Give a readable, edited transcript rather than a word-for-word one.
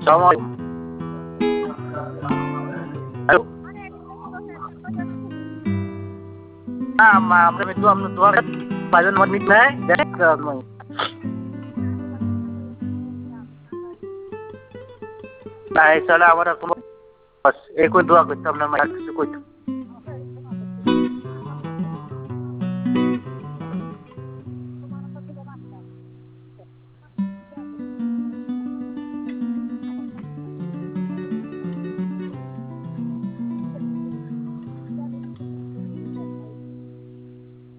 সালাম আলাইকুম। হ্যালো। আমরা একটু আপনার তোমার পাঁচজন আমার মিট নেয় দেখ তাই তাহলে আমার বস এই করে দোয়া করতে আপনার কিছু করতে